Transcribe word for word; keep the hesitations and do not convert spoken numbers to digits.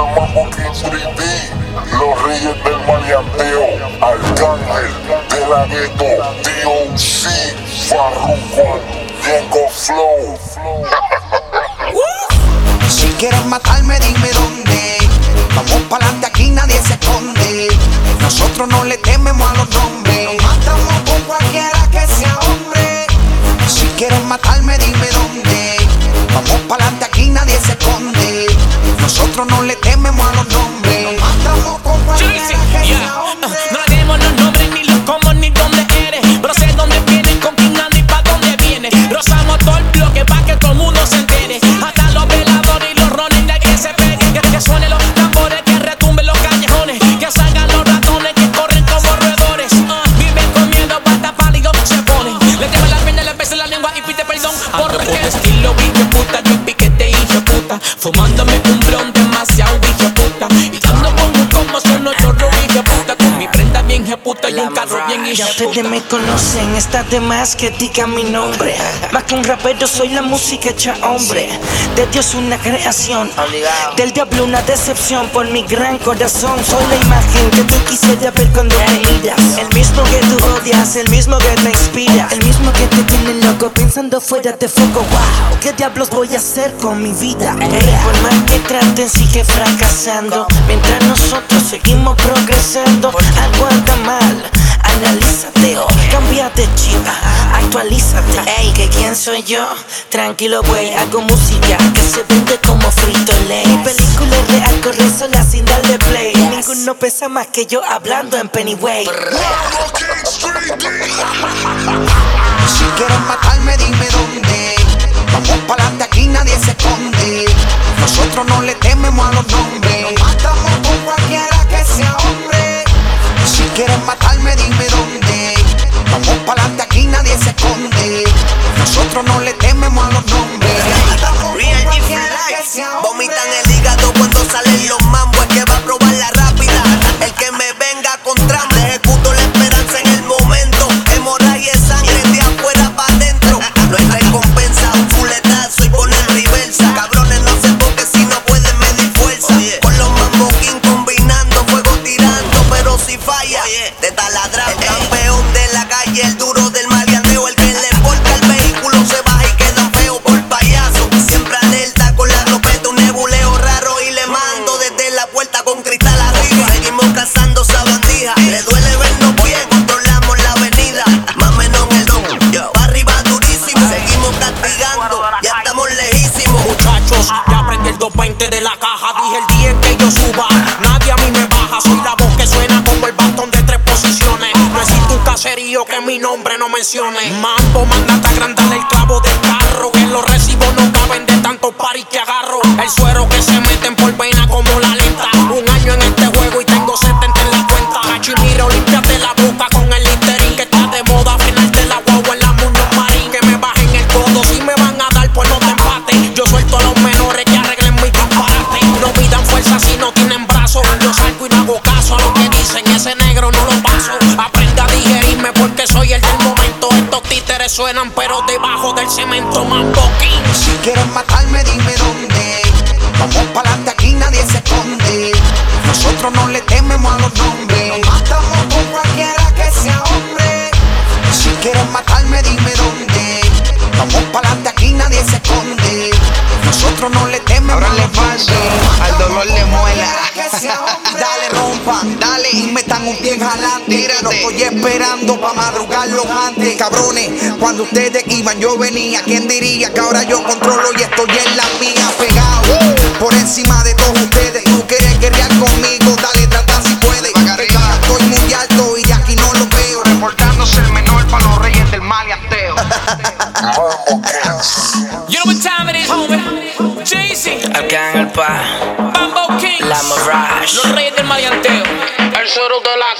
Mambo King tres D, los reyes del maleanteo, Arcángel, De La Ghetto, D O C, Farruko, Diego Flow. Si quieres matarme, dime dónde. Vamos pa'lante, aquí nadie se esconde. Nosotros no le tememos a los nombres. Nos matamos con cualquiera que sea hombre. Si quieres matarme, dime dónde. Vamos pa'lante, aquí nadie se esconde. Nosotros no le tememos a los nombres. Nos matamos con cualquiera que sea hombre. No le tememos los nombres, ni los cómo, ni dónde eres. Pero sé dónde vienes, con quién anda y pa' dónde vienes. Rozamos todo el bloque pa' que todo el mundo se entere. Hasta los veladores y los rones de que se peguen. Que, que suenen los tambores, que retumben los callejones. Que salgan los ratones que corren como roedores. uh, Viven con miedo, hasta pálido se ponen. Le temen las piernas, le besan la lengua y pide perdón. Porque estilo hijo puta, yo piquete hijo puta. Fumándome un blon demasiado hijo puta. Y dando como como son los chorros hijo puta. Con mi prenda bien hijo puta y un carro bien hijo Ya puta. ustedes me conocen, está de más que diga mi nombre. Más que un rapero soy la música hecha hombre. De Dios una creación, del diablo una decepción. Por mi gran corazón soy la imagen que tú quisieras ver cuando me miras. El mismo que tú odias, el mismo que te inspira. El mismo que te tiene loco pensando fuera de foco. Wow, ¿qué diablos voy a hacer con mi vida? Por más que traten sigue fracasando. Mientras nosotros seguimos progresando. Algo anda mal, analízate o cambia de chip, actualízate. Ey, ¿que quién soy yo? Tranquilo, güey, hago música que se vende como frito lay. Mi película es real, corre sola sin darle play. Ninguno pesa más que yo hablando en Pennyway. Mambo King tres D. Si quieres matarme, dime dónde. Vamos pa'lante, aquí nadie se esconde. Nosotros no le tememos a los nombres. Nos matamos con cualquiera que sea hombre. Si quieres matarme, dime dónde. Vamos pa'lante, aquí nadie se esconde. Nosotros no le tememos a los nombres. Real G for life. Vomitan el hígado cuando salen los mambos. Es que va a probar la rápida. El que me venga contra me ejecuto la esperanza en el momento. Hemorragia es sangre de afuera para adentro. No hay recompensa, un fuletazo y poner reversa. Cabrones no se enfoquen si no pueden medir fuerza. Con los Mambo King combinando, fuego tirando. Pero si falla, te taladra. El campeón de la calle, el duro del maleanteo. El que le porta el vehículo se baja y quedan feos por payaso. Siempre alerta con la ropeta, un nebuleo raro. Y le mando desde la puerta con cristal arriba. Seguimos cazando esa bandija. Le duele vernos bien, controlamos la avenida. Más o menos en el don, pa' arriba durísimo. Seguimos castigando, ya estamos lejísimos. Muchachos, ya aprendí el doscientos veinte de la caja. Dije el día en que yo suba, nadie a mí me baja. Soy la voz que suena como el bastón de tres posiciones. No existe un caserío que mi nombre no mencione. Mambo, mándate a agrandar el clavo del carro. Que los recibos no caben de tantos paris que agarro. El suero que se meten por vena como la lenta. Un año en este juego y tengo setenta en la cuenta. Cachimiro, límpiate la boca con el Listerine. Que está de moda frenarte la guagua en la Muñoz Marín. Que me bajen el codo, si me van a dar pues no te empate. Yo suelto a los menores que arreglen mi disparate. No pidan fuerza si no tienen brazos. Yo salgo y no hago caso a lo que dicen. Ese negro no lo paso. Aprende a digerirme porque soy el del momento. Estos títeres suenan pero debajo del cemento. Mambo King. Si quieres matarme, dime dónde. Vamos pa'lante, aquí nadie se esconde. Nosotros no le tememos a los nombres. Nos matamos con cualquiera que sea hombre. Si quieres matarme, dime dónde. Vamos pa'lante, aquí nadie se esconde. Nosotros no le tememos a los nombres. Al dolor le muela. Dale, rompa, dale y metan un pie jalante. Tírate. No estoy esperando pa' madrugarlos antes. Cabrones, cuando ustedes iban yo venía. ¿Quién diría que ahora yo controlo y estoy en la mía? Pegado, por encima de todos ustedes. Tú quieres guerrear conmigo, dale, trata si puedes. Estoy muy alto y de aquí no lo veo. Reportándose el menor para los reyes del maleanteo. Mambo King. You know what time it is, homie. Jay-Z, Arcángel pa, Mambo King, la Mirage. los reyes del maleanteo. El suero de la